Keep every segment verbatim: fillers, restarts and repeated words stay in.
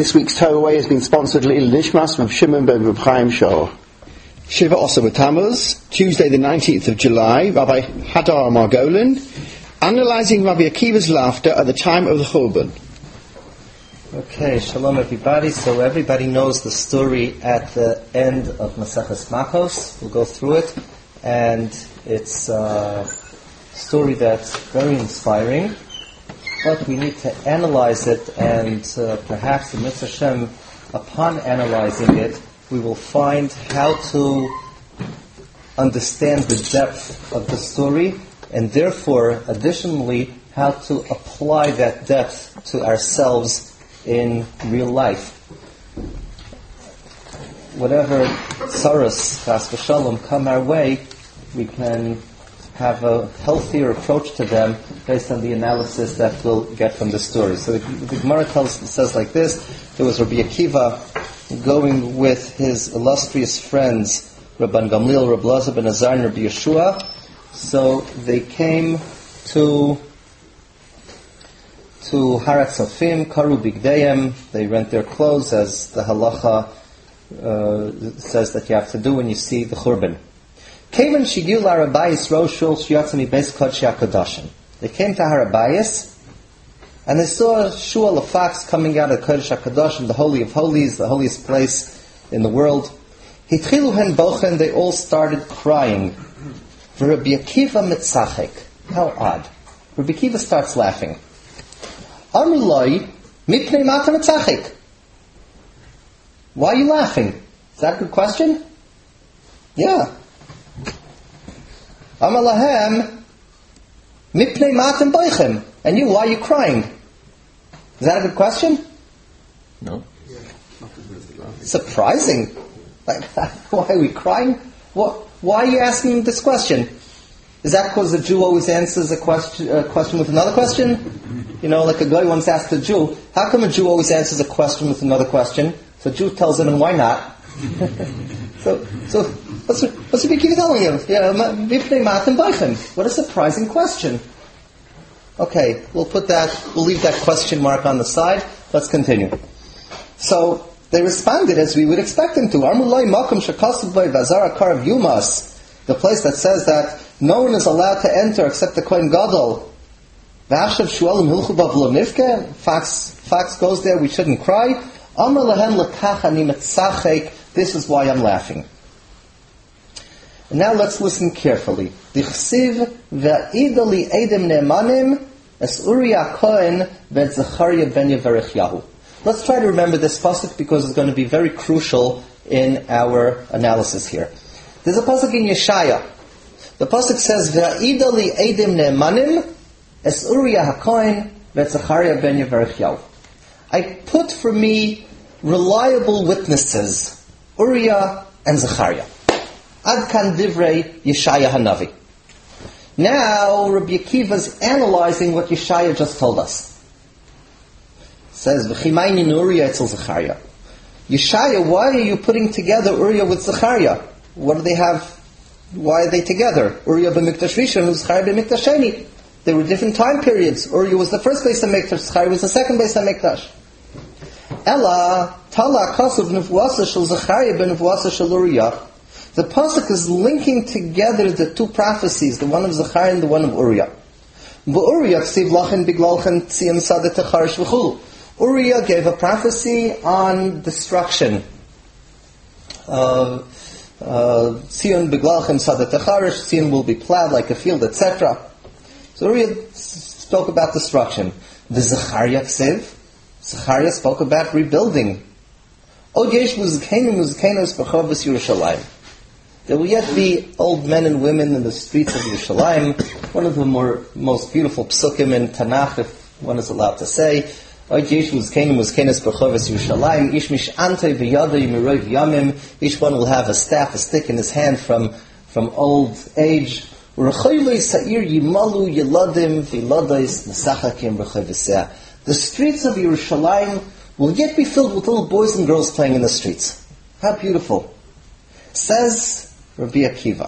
This week's Torah has been sponsored L'il Nishmas from Shimon ben Reb Chaim Shor. Shiva Osa B'Tammuz, Tuesday the nineteenth of July, Rabbi Hadar Margolin, analysing Rabbi Akiva's laughter at the time of the Churban. Okay, shalom everybody. So everybody knows the story at the end of Maseches Makos. We'll go through it, and it's a story that's very inspiring, but we need to analyze it, and uh, perhaps in Mitzvah Hashem, upon analyzing it, we will find how to understand the depth of the story, and therefore, additionally, how to apply that depth to ourselves in real life. Whatever tsaros, chas v'shalom, come our way, we can have a healthier approach to them based on the analysis that we'll get from the story. So the, the Gemara tells, says like this: there was Rabbi Akiva going with his illustrious friends, Rabban Gamliel, Rabbi Elazar ben Azar, and Rabbi Yeshua. So they came to to Harat Sofim, Karu Bigdayim. They rent their clothes, as the halacha uh, says that you have to do when you see the Churban. Kevan Shigiu Larabayis Roshul Shiatzami Beis Kodshi HaKodashim. They came to Harabayis, and they saw Shul, a fox, coming out of Kodesh HaKodashim, the Holy of Holies, the holiest place in the world. Hitchilu hen bochen, they all started crying. Rabbi Akiva mitzachek. How odd. Rabbi Akiva starts laughing. Amrulai mipnei mata mitzachek. Why are you laughing? Is that a good question? Yeah. Amalahem mipnei matam boichem. And you, why are you crying? Is that a good question? No. Surprising. Like, why are we crying? What? Why are you asking this question? Is that because a Jew always answers a question, a question with another question? You know, like a guy once asked a Jew, how come a Jew always answers a question with another question? So a Jew tells him, and why not? so, so what's what's the big deal telling him? Yeah, what a surprising question. Okay, we'll put that, we'll leave that question mark on the side. Let's continue. So they responded as we would expect them to. Armulai makom shekasud by vazara karav yumas, the place that says that no one is allowed to enter except the Kohen Gadol. V'achshav shualim hilchu bav lo nifke. Fox, fox goes there. We shouldn't cry. Amar lahen lekach ani metzachek. This is why I'm laughing. And now let's listen carefully. Dichsiv ve'ida li edem ne'emanim es Uriah Cohen ve'et Zechariah ben Yevarechyahu. Let's try to remember this pasuk because it's going to be very crucial in our analysis here. There's a pasuk in Yeshaya. The pasuk says, "Ve'ida li edim ne'emanim es Uriah HaKohen ve'et Zechariah ben Yevarechyahu." I put for me reliable witnesses, Uriah and Zechariah. Ad kan divrei Yeshaya Hanavi. Now Rabbi Akiva is analyzing what Yeshaya just told us. Says, "V'chimayni Uriah etzel Zechariah." Yeshaya, why are you putting together Uriah with Zechariah? What do they have? Why are they together? Uriah b'mikdash rishon and Zechariah b'mikdash sheni. There were different time periods. Uriah was the first base of mikdash. Zechariah was the second base of mikdash. Ella tala kasav nevuasa shel Zechariah b'nevuasa shel Uriah. The pasuk is linking together the two prophecies, the one of Zechariah and the one of Uriah. V'Uriah ksiv lachen biglalchen tziyam sadet techarish v'chulu. Uriah gave a prophecy on destruction. Uh, uh, Tzion beglalchem sadat techarish, Tzion will be plowed like a field, et cetera. So Uriah spoke about destruction. The Zechariah ksiv, Zechariah spoke about rebuilding. Od yesh muzkeinu muzkeinos b'chovos Yerushalayim. There will yet be old men and women in the streets of Yerushalayim. One of the more most beautiful psukim in Tanakh, if one is allowed to say. Each one will have a staff, a stick in his hand from, from old age. The streets of Yerushalayim will yet be filled with little boys and girls playing in the streets. How beautiful. Says Rabbi Akiva.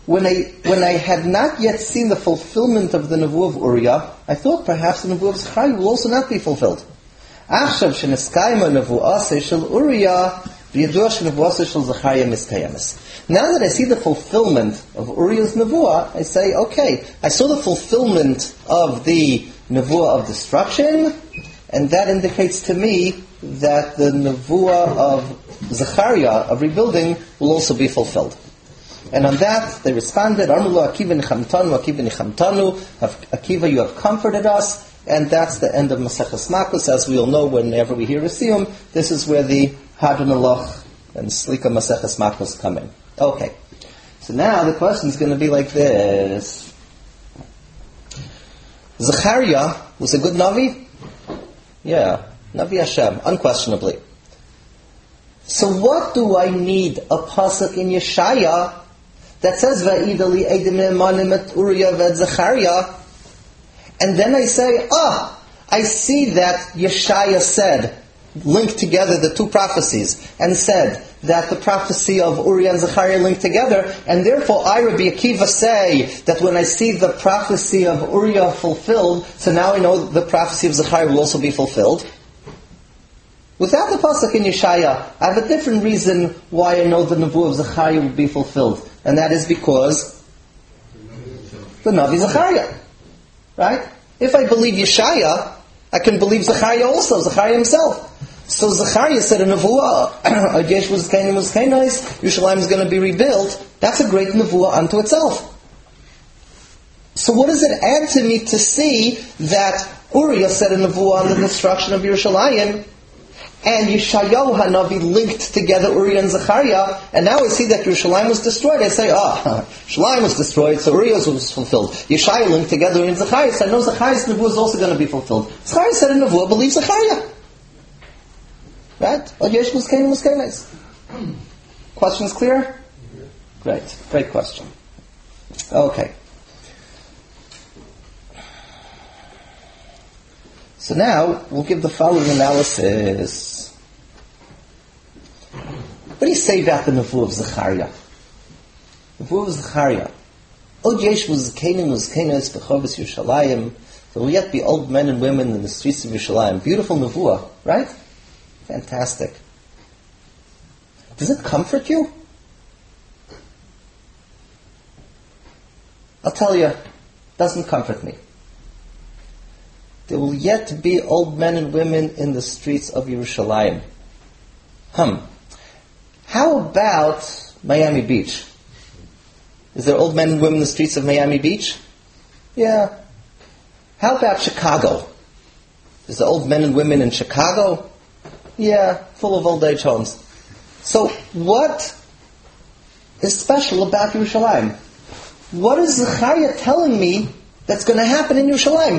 when I when I had not yet seen the fulfillment of the Nevuah of Uriah, I thought perhaps the Nevuah of Zechariah will also not be fulfilled. Achshav sheneskaima nevu'aseh shel Uriah v'yadua shenevu'aseh shel Zechariah miskayemes. Now that I see the fulfillment of Uriah's Nevuah, I say, okay, I saw the fulfillment of the Nevuah of destruction, and that indicates to me that the Nevuah of Zechariah, of rebuilding, will also be fulfilled. And on that, they responded, Armulu Akiva nichamtanu, Akiva nichamtanu, Akiva, you have comforted us, and that's the end of Maseches Makos. As we all know, whenever we hear a siyum, this is where the Hadron Aloch and Slika Maseches Makos come in. Okay, so now the question is going to be like this. Zechariah was a good Navi? Yeah, Navi Hashem, unquestionably. So what do I need a pasuk in Yeshaya that says Va'ida li eidim ne'emanim et Uriah ve'et Zechariah, and then I say, ah, I see that Yeshaya said, linked together the two prophecies, and said that the prophecy of Uriah and Zechariah linked together, and therefore I, Rabbi Akiva, say that when I see the prophecy of Uriah fulfilled, so now I know the prophecy of Zechariah will also be fulfilled. Without the pasuk in Yeshaya, I have a different reason why I know the Nevuah of Zechariah will be fulfilled, and that is because the Navi Zechariah. Right? If I believe Yeshaya, I can believe Zechariah also, Zechariah himself. So Zechariah said in Nevuah, Yerushalayim is going to be rebuilt. That's a great Nevuah unto itself. So what does it add to me to see that Uriah said in Nevuah on the destruction of Yerushalayim, and Yeshayahu Hanavi linked together Uriah and Zechariah, and now I see that Yerushalayim was destroyed. I say, ah, oh, Yerushalayim was destroyed, so Uriah was fulfilled. Yeshaya linked together Uriah and Zechariah, so I know Zechariah's Nevuah is also going to be fulfilled. Zechariah said in Nevuah, believe Zechariah. Right? Questions clear? Great. Great question. Okay. So now, we'll give the following analysis. What do you say about the Nevuah of Zechariah? Nevuah of Zechariah. Od yesh muzkenim muzkenos b'chovos Yerushalayim. There will yet be old men and women in the streets of Yerushalayim. Beautiful Nevuah, right? Fantastic. Does it comfort you? I'll tell you, it doesn't comfort me. There will yet be old men and women in the streets of Yerushalayim. Hum. How about Miami Beach? Is there old men and women in the streets of Miami Beach? Yeah. How about Chicago? Is there old men and women in Chicago? Yeah, full of old age homes. So what is special about Yerushalayim? What is Zechariah telling me that's going to happen in Yerushalayim?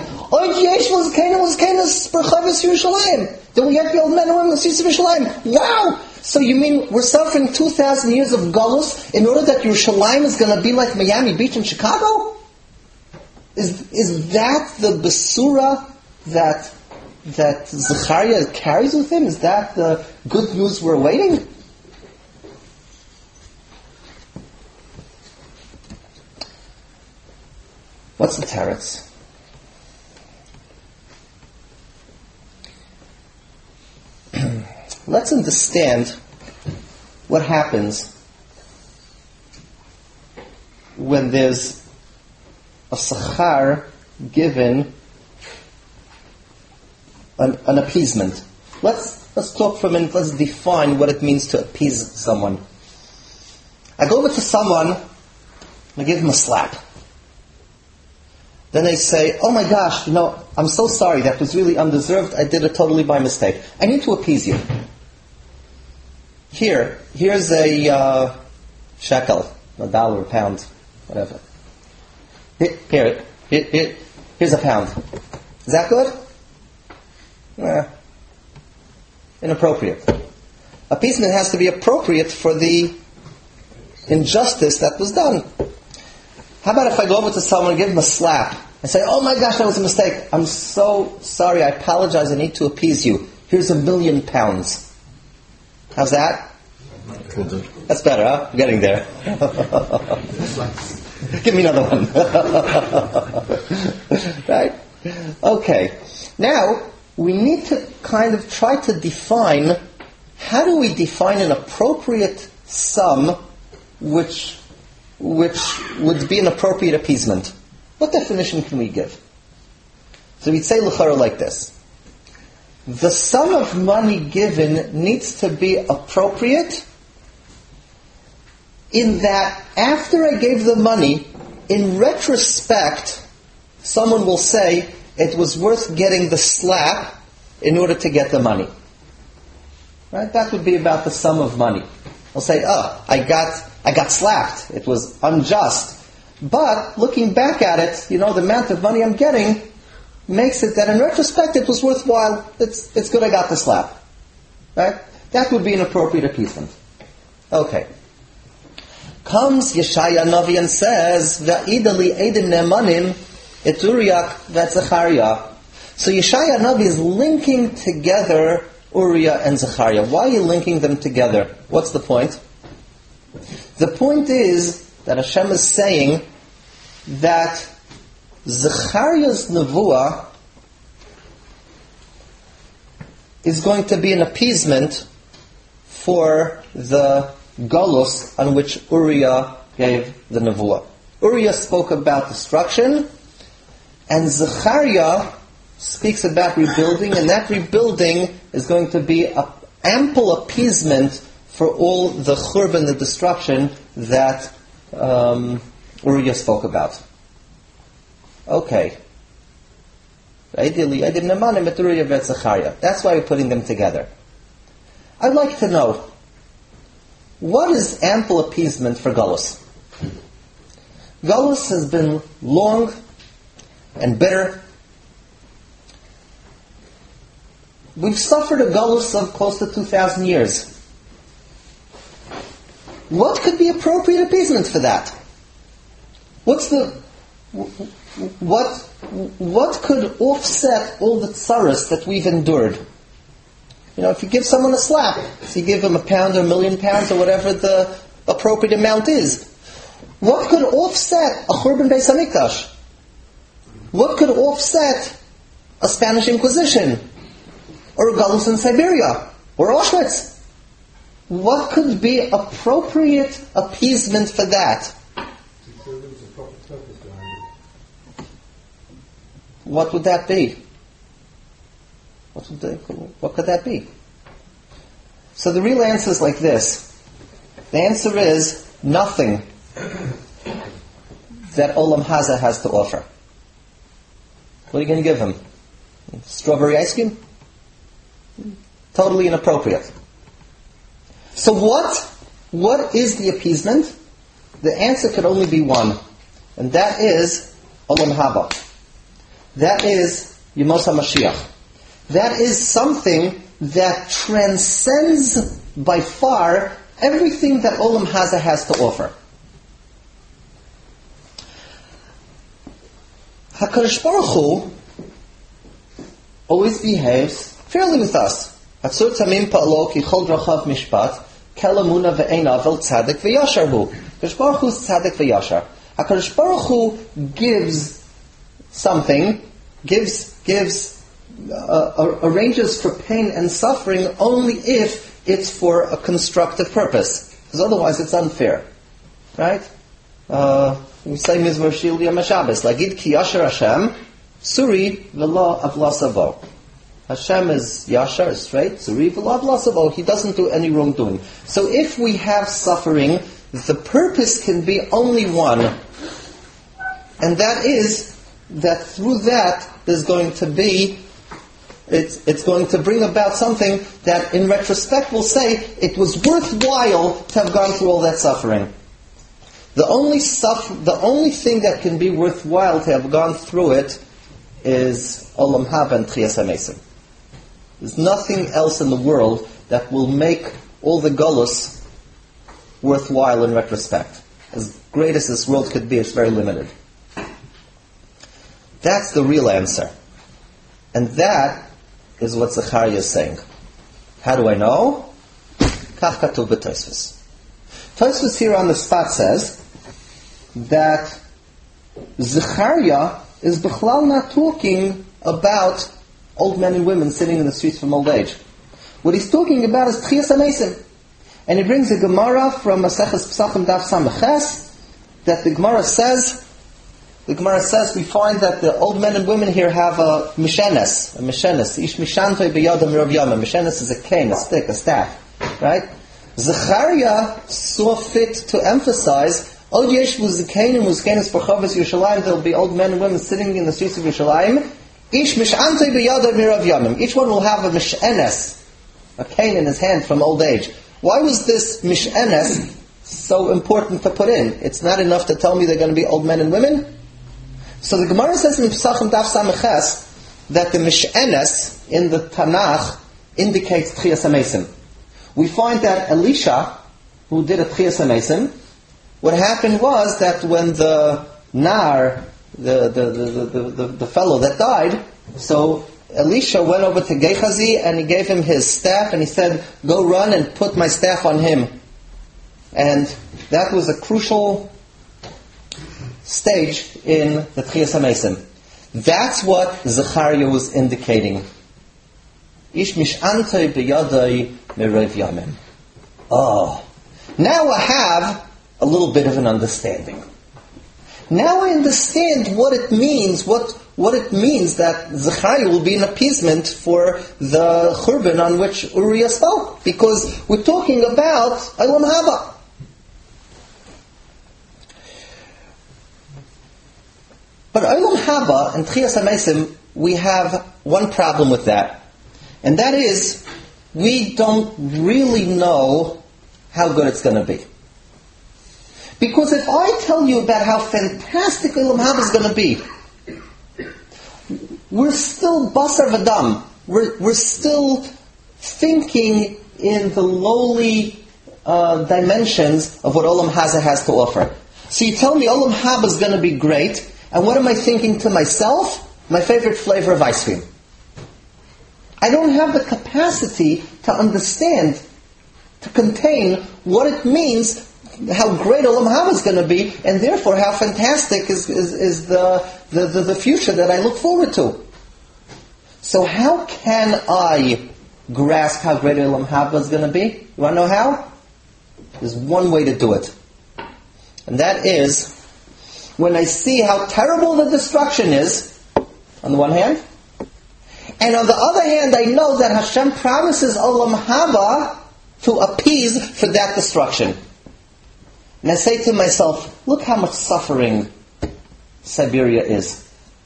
There will yet be old men and women in the streets of Yerushalayim. Wow! So you mean we're suffering two thousand years of galus in order that Yerushalayim is going to be like Miami Beach in Chicago? Is is that the Basura that that Zechariah carries with him? Is that the good news we're awaiting? What's the teretz? Let's understand what happens when there's a sachar given an, an appeasement. Let's let's talk for a minute. Let's define what it means to appease someone. I go over to someone and I give him a slap. Then they say, oh my gosh, you know, I'm so sorry, that was really undeserved, I did it totally by mistake. I need to appease you. Here, here's a uh, shekel, a dollar, a pound, whatever. Here, here, here, here, here's a pound. Is that good? Eh, inappropriate. Appeasement has to be appropriate for the injustice that was done. How about if I go over to someone and give them a slap and say, oh my gosh, that was a mistake. I'm so sorry, I apologize, I need to appease you. Here's a million pounds. How's that? That's better, huh? I'm getting there. Give me another one. Right? Okay. Now, we need to kind of try to define, how do we define an appropriate sum which which would be an appropriate appeasement? What definition can we give? So we'd say l'chara like this. The sum of money given needs to be appropriate in that after I gave the money, in retrospect, someone will say it was worth getting the slap in order to get the money. Right? That would be about the sum of money. They'll say, oh, I got I got slapped. It was unjust. But looking back at it, you know, the amount of money I'm getting makes it that in retrospect it was worthwhile. It's it's good I got the slap. Right? That would be an appropriate appeasement. Okay. Comes Yeshaya Navi and says, Va'idali Edim Nemanim et Uriah ve'Zechariah. So Yeshaya Navi is linking together Uriah and Zechariah. Why are you linking them together? What's the point? The point is that Hashem is saying that Zechariah's nevuah is going to be an appeasement for the galus on which Uriah gave the nevuah. Uriah spoke about destruction, and Zechariah speaks about rebuilding, and that rebuilding is going to be an ample appeasement for all the churban, the destruction that um, Uriah spoke about. Okay. Ideally, I didn't know it Uriah and Zechariah. That's why we're putting them together. I'd like to know, what is ample appeasement for galus? Galus has been long and bitter. We've suffered a galus of close to two thousand years. What could be appropriate appeasement for that? What's the what what could offset all the tsaras that we've endured? You know, if you give someone a slap, so you give them a pound or a million pounds or whatever the appropriate amount is, what could offset a Churban Beis Hamikdash? What could offset a Spanish Inquisition? Or a galus in Siberia? Or Auschwitz? What could be appropriate appeasement for that? What would that be? What, would they, what could that be? So the real answer is like this. The answer is nothing that Olam Haza has to offer. What are you going to give him? Strawberry ice cream? Totally inappropriate. So what? What is the appeasement? The answer could only be one. And that is Olam Haba. That is Yemos HaMashiach. That is something that transcends by far everything that Olam Haza has to offer. HaKadosh Baruch Hu always behaves fairly with us. Hatzur tamim pa'alo ki chol drachav mishpat kelamuna ve'ena vel tzaddik ve'yashar hu. HaKadosh Baruch Hu is tzaddik ve'yashar. HaKadosh Baruch Hu gives something, gives gives uh, arranges for pain and suffering only if it's for a constructive purpose, because otherwise it's unfair, right? Uh, we say Mizmor Shir Yom HaShabbos, Lagid ki Yashar Hashem, Suri v'lo avla savo. Hashem is Yashar, is straight, Suri v'lo avla savo. He doesn't do any wrongdoing. So if we have suffering, the purpose can be only one, and that is that through that there's going to be It's, it's going to bring about something that in retrospect will say it was worthwhile to have gone through all that suffering. The only suffer, the only thing that can be worthwhile to have gone through it is Olam Haba and Tchias HaMesim. There's nothing else in the world that will make all the galus worthwhile in retrospect. As great as this world could be, it's very limited. That's the real answer. And that is what Zechariah is saying. How do I know? Kach katuv b'Tosfos. Tosfos here on the spot says that Zechariah is b'chlal not talking about old men and women sitting in the streets from old age. What he's talking about is Tchias HaMesim. And he brings a Gemara from Maseches Pesachim Daf Samach that the Gemara says, the Gemara says we find that the old men and women here have a mishenes, a mishenes. Ish mishantoi b'yadam mirav yama. Mishenes is a cane, a stick, a staff, right? Zechariah saw fit to emphasize, Od yesh muzikenim muzikenis b'chavas Yerushalayim. There will be old men and women sitting in the streets of Yerushalayim. Ish mishantoi b'yadam mirav yamim. Each one will have a mishenes, a cane in his hand from old age. Why was this mishenes so important to put in? It's not enough to tell me they're going to be old men and women? So the Gemara says in Pesachim Daf Samach that the mishenes in the Tanakh indicates Tchias HaMesim. We find that Elisha, who did a Tchias HaMesim, what happened was that when the Nar, the the, the, the, the, the fellow that died, so Elisha went over to Gehazi and he gave him his staff and he said, go run and put my staff on him. And that was a crucial stage in the Tchias HaMesim. That's what Zechariah was indicating. Ish mish'antoi b'yadai mirav yamim. Oh, now I have a little bit of an understanding. Now I understand what it means, what what it means that Zechariah will be an appeasement for the Churban on which Uriah spoke. Because we're talking about Olam Haba. But Olam Haba and Tchias HaMesim, we have one problem with that. And that is, we don't really know how good it's going to be. Because if I tell you about how fantastic Olam Haba is going to be, we're still basar v'dam. We're, we're still thinking in the lowly uh, dimensions of what Olam Haza has to offer. So you tell me Olam Haba is going to be great, and what am I thinking to myself? My favorite flavor of ice cream. I don't have the capacity to understand, to contain what it means, how great Olam Haba is going to be, and therefore how fantastic is, is, is the, the, the, the future that I look forward to. So how can I grasp how great Olam Haba is going to be? You want to know how? There's one way to do it. And that is, when I see how terrible the destruction is, on the one hand, and on the other hand, I know that Hashem promises Olam Haba to appease for that destruction. And I say to myself, look how much suffering Siberia is.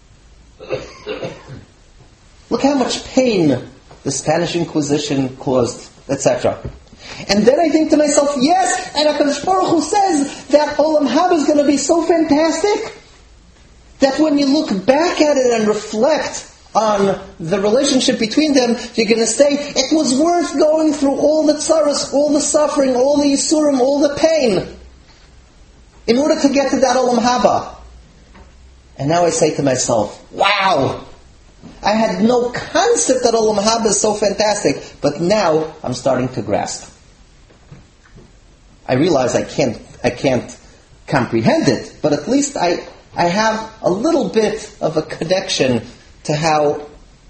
Look how much pain the Spanish Inquisition caused, et cetera. And then I think to myself, yes, and HaKadosh Baruch Hu says that Olam Haba is going to be so fantastic that when you look back at it and reflect on the relationship between them, you're going to say, it was worth going through all the tzaras, all the suffering, all the yisurim, all the pain, in order to get to that Olam Haba. And now I say to myself, wow, I had no concept that Olam Haba is so fantastic, but now I'm starting to grasp. I realize I can't, I can't comprehend it, but at least I, I have a little bit of a connection to how,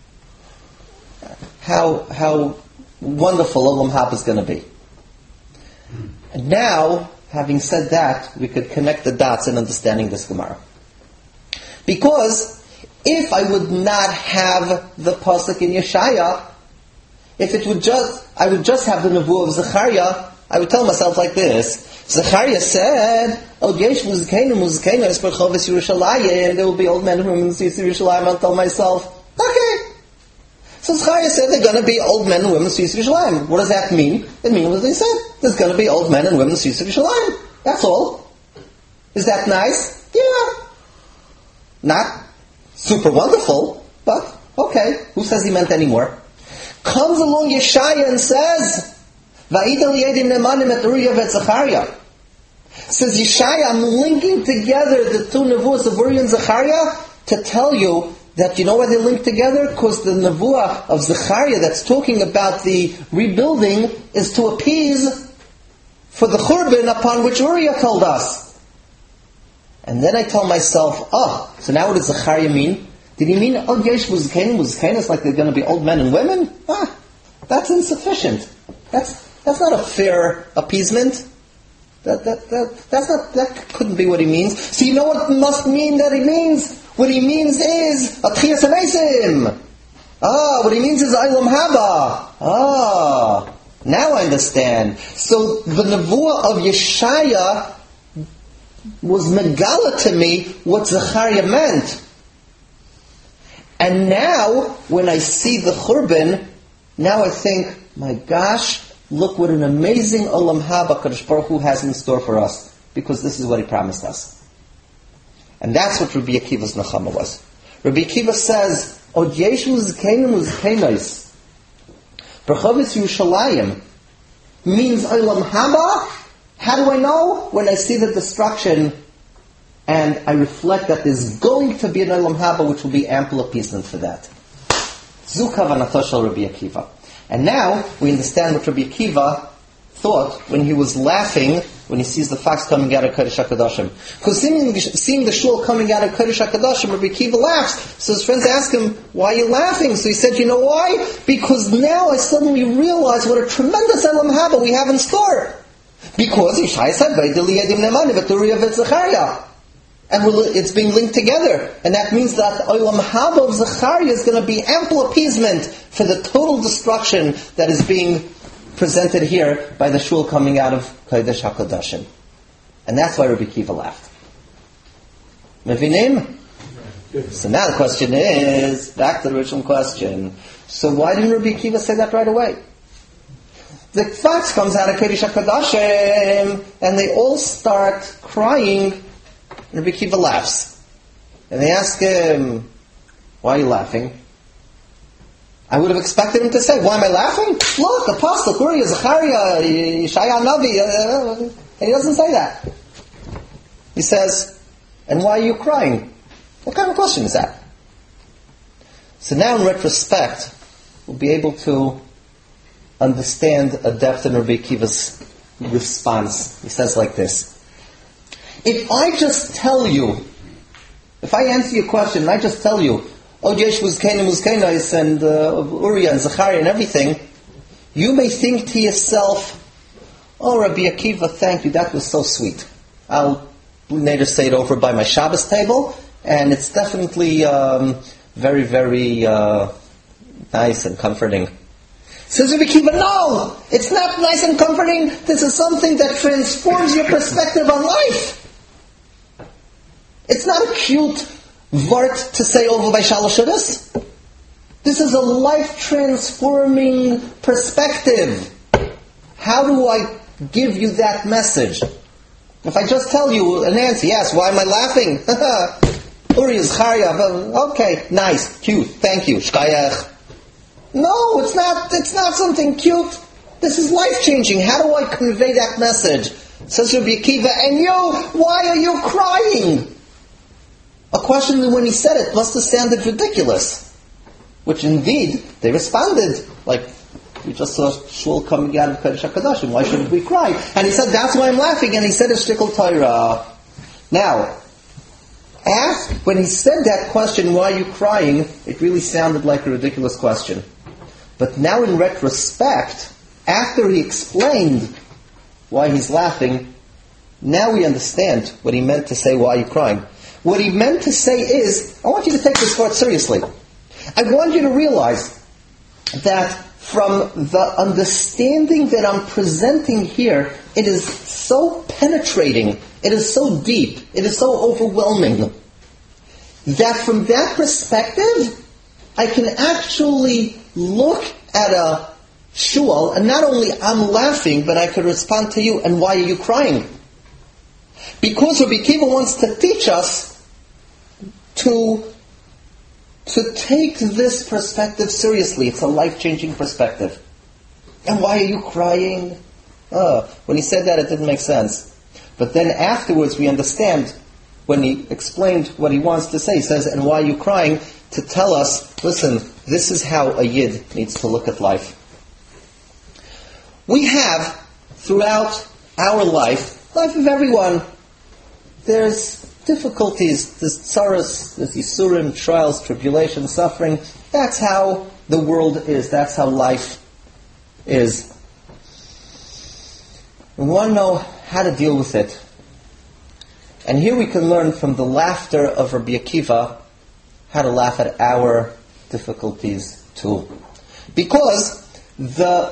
how, how wonderful Olam Haba is going to be. And now, having said that, we could connect the dots in understanding this Gemara. Because if I would not have the pasuk in Yeshaya, if it would just, I would just have the nevuah of Zechariah, I would tell myself like this: Zechariah said, "Od yesh muzikeinu muzikeinu es b'chavas Yerushalayim," and there will be old men and women in the streets of Yerushalayim. I'll tell myself, okay. So Zechariah said there are going to be old men and women in the streets of Yerushalayim. What does that mean? It means what they said. There's going to be old men and women in the streets of Yerushalayim. That's all. Is that nice? Yeah. Not super wonderful, but okay. Who says he meant any more? Comes along Yeshaya and says, "Va'idal yedim nemanim et Uriah v'et Zechariah." Says Yeshaya, I'm linking together the two nevuahs of Uriah and Zechariah to tell you that you know why they link together? Because the nevuah of Zechariah that's talking about the rebuilding is to appease for the Churban upon which Uriah told us. And then I told myself, oh, so now what does Zechariah mean? Did he mean Od Yesh Muzkenim? Muzkenim like they're going to be old men and women? Ah, that's insufficient. That's that's not a fair appeasement. That that that that's not that couldn't be what he means. So you know what must mean that he means? What he means is Atchias Hamesim. Ah, what he means is Olam Haba. Ah, now I understand. So the nevuah of Yeshaya was megala to me what Zechariah meant. And now, when I see the Churban, now I think, my gosh, look what an amazing Olam Haba Kadosh Baruch Hu has in store for us, because this is what he promised us. And that's what Rabbi Akiva's Nechama was. Rabbi Akiva says, Od Yeshu Zkenim Uzkenos, Berchovis Yerushalayim, means Olam Haba. How do I know? When I see the destruction, and I reflect that there's going to be an Olam Haba, which will be ample appeasement for that. Zu kavanато shel Rabbi Akiva. And now we understand what Rabbi Akiva thought when he was laughing when he sees the fox coming out of Kodesh HaKadoshim. Because seeing, seeing the shul coming out of Kodesh HaKadoshim, Rabbi Akiva laughs. So his friends ask him, why are you laughing? So he said, you know why? Because now I suddenly realize what a tremendous Olam Haba we have in store. Because Yeshaya said, and it's being linked together. And that means that Olam Haba of Zechariah is going to be ample appeasement for the total destruction that is being presented here by the shul coming out of Kodesh HaKodashim. And that's why Rabbi Akiva laughed. Mevinim? So now the question is, back to the original question. So why didn't Rabbi Akiva say that right away? The fox comes out of Kodesh HaKodashim, and they all start crying. And Rabbi Akiva laughs. And they ask him, why are you laughing? I would have expected him to say, why am I laughing? Look, Apostle, Uriah, Zechariah, Yeshaya Navi. Uh, and he doesn't say that. He says, and why are you crying? What kind of question is that? So now in retrospect, we'll be able to understand a depth in Rabbi Akiva's response. He says like this. If I just tell you, if I answer your question and I just tell you, oh, Yesh Muzkenim Muzkenais and uh, Uriah and Zechariah and everything, you may think to yourself, oh, Rabbi Akiva, thank you, that was so sweet. I'll later say it over by my Shabbos table, and it's definitely um, very, very uh, nice and comforting. Says Rabbi Akiva, no, it's not nice and comforting. This is something that transforms your perspective on life. It's not a cute vart to say over by Shalosh Shudas. This is a life-transforming perspective. How do I give you that message? If I just tell you an answer, yes, why am I laughing? Uriah, Zechariah, okay, nice, cute, thank you, shkayach. No, it's not, it's not something cute. This is life-changing. How do I convey that message? Says Rabbi Akiva, and you, why are you crying? A question that when he said it must have sounded ridiculous. Which indeed, they responded, like, we just saw shul coming out of Kodesh HaKadoshim, why shouldn't we cry? And he said, that's why I'm laughing, and he said it's Shtikl Torah. Now, ask, when he said that question, why are you crying, it really sounded like a ridiculous question. But now in retrospect, after he explained why he's laughing, now we understand what he meant to say, why are you crying? What he meant to say is, I want you to take this part seriously. I want you to realize that from the understanding that I'm presenting here, it is so penetrating, it is so deep, it is so overwhelming, that from that perspective, I can actually look at a shul, and not only I'm laughing, but I could respond to you, and why are you crying? Because Rabbi Akiva wants to teach us to, to take this perspective seriously. It's a life-changing perspective. And why are you crying? Oh, when he said that, it didn't make sense. But then afterwards we understand, when he explained what he wants to say, he says, and why are you crying? To tell us, listen, this is how a Yid needs to look at life. We have, throughout our life, life of everyone, there's difficulties, there's tsaras, there's yisurim, trials, tribulations, suffering. That's how the world is. That's how life is. We want to know how to deal with it. And here we can learn from the laughter of Rabbi Akiva how to laugh at our difficulties too. Because the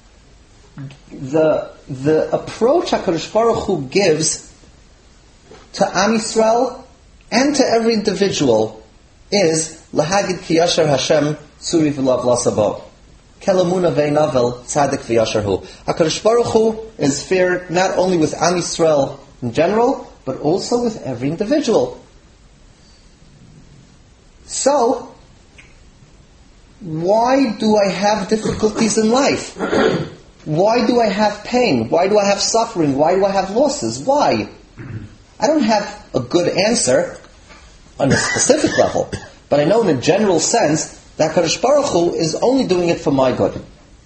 the the approach HaKadosh Baruch Hu gives to Am Yisrael and to every individual is Lahagid Ki Yasher Hashem Tzuri V'Lav Lasabo. Kelamuna Ve'navel Tzadik V'Yasher Hu. HaKadosh Baruch Hu is fair not only with Am Yisrael in general, but also with every individual. So, why do I have difficulties in life? Why do I have pain? Why do I have suffering? Why do I have losses? Why? I don't have a good answer on a specific level, but I know in a general sense that Kadosh Baruch Hu is only doing it for my good.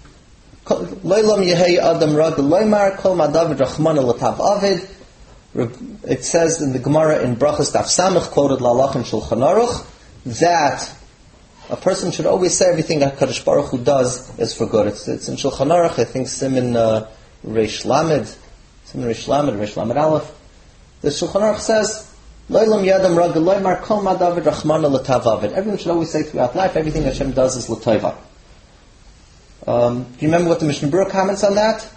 It says in the Gemara in Brachos Daf Samach, quoted Lalach and Shulchan Aruch, that a person should always say everything that Kadosh Baruch Hu does is for good. It's, it's in Shulchan Aruch, I think Siman uh, Reish Lamed, Siman Reish Lamed, Reish Lamed Aleph. The Shulchan Aruch says, Loilam Yadam Ragel Loimar Kol Ma David Rachmana L'Tavavid. Everyone should always say throughout life, everything Hashem does is L'Tova. Um, do you remember what the Mishnah Berurah comments on that?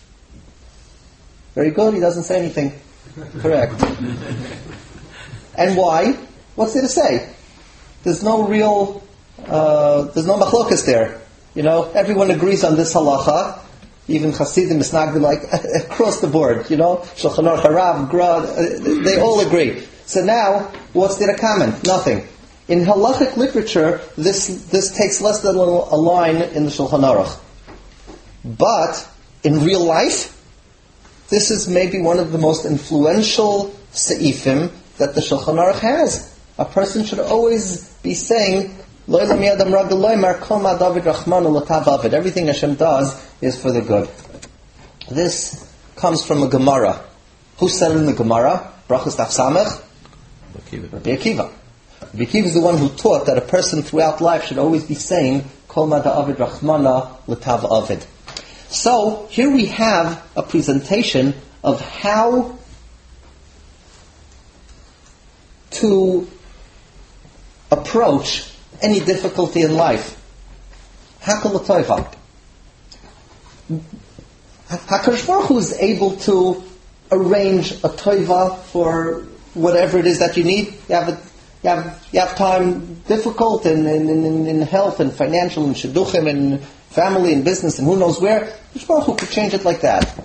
Very good, he doesn't say anything. Correct. And why? What's there to say? There's no real, uh, there's no machlokas there. You know, everyone agrees on this halacha. Even Hasidim, Misnagdim, like across the board. You know, Shulchan Aruch, Harav, Gra, they all agree. So now, what's there to comment? Nothing. In halachic literature, this this takes less than a line in the Shulchan Aruch. But in real life, this is maybe one of the most influential seifim that the Shulchan Aruch has. A person should always be saying, everything Hashem does is for the good. This comes from a Gemara. Who said it in the Gemara? Brachos Daf Samach? Rabbi Akiva. Rabbi Akiva is the one who taught that a person throughout life should always be saying, Kol ma da'avid rachmana l'tav avid. So, here we have a presentation of how to approach any difficulty in life. Hakol l'toiva. HaKadosh Baruch Hu is able to arrange a toiva for whatever it is that you need. You have a, you have you have time difficult in in, in, in health and financial and shidduchim and family and business and who knows where. HaKadosh Baruch Hu could change it like that.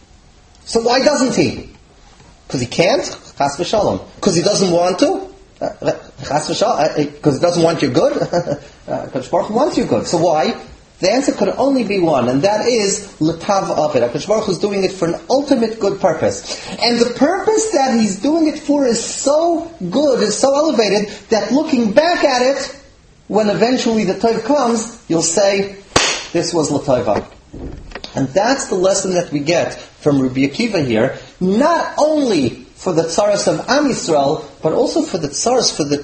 So why doesn't he? Because he can't? Chas v'shalom. Because he doesn't want to? Chas v'shalom. Because he doesn't want your good? HaKadosh Baruch Hu wants your good. So why? The answer could only be one, and that is l'tav avid. HaKadosh Baruch Hu is doing it for an ultimate good purpose. And the purpose that he's doing it for is so good, is so elevated, that looking back at it, when eventually the tov comes, you'll say, this was l'tova. And that's the lesson that we get from Rabbi Akiva here, not only for the tzaras of Am Yisrael, but also for the tzaras, for the,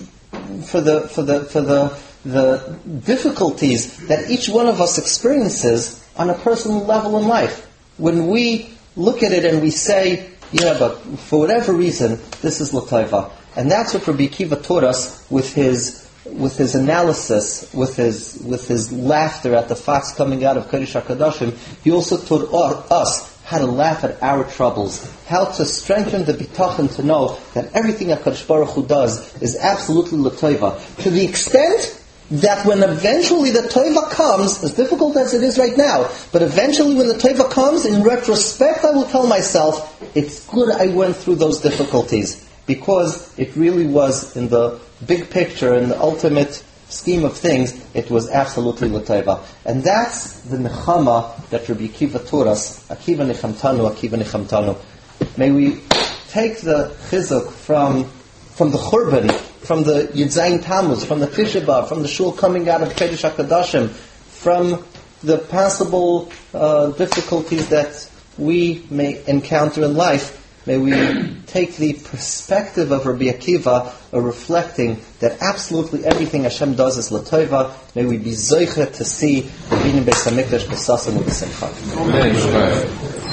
for the, for the, for the, the difficulties that each one of us experiences on a personal level in life. When we look at it and we say, yeah, but for whatever reason, this is l'tova. And that's what Rabbi Akiva taught us with his with his analysis, with his with his laughter at the fox coming out of Kodesh HaKadoshim. He also taught us how to laugh at our troubles, how to strengthen the bitachon to know that everything that HaKadosh Baruch Hu does is absolutely l'tova. To the extent that when eventually the tova comes, as difficult as it is right now, but eventually when the tova comes, in retrospect I will tell myself, it's good I went through those difficulties, because it really was, in the big picture, in the ultimate scheme of things, it was absolutely l'tova. And that's the nechama that Rabbi Akiva taught us. Akiva nechamtanu, Akiva nechamtanu. May we take the chizuk from from the churban, from the Yud Zayin Tammuz, from the Tisha B'Av, from the shul coming out of Kodesh HaKadoshim, from the possible uh, difficulties that we may encounter in life, may we take the perspective of Rabbi Akiva of reflecting that absolutely everything Hashem does is l'tova. May we be zoicha to see the Binyan Beis Hamikdash b'sasim u'b'simcha.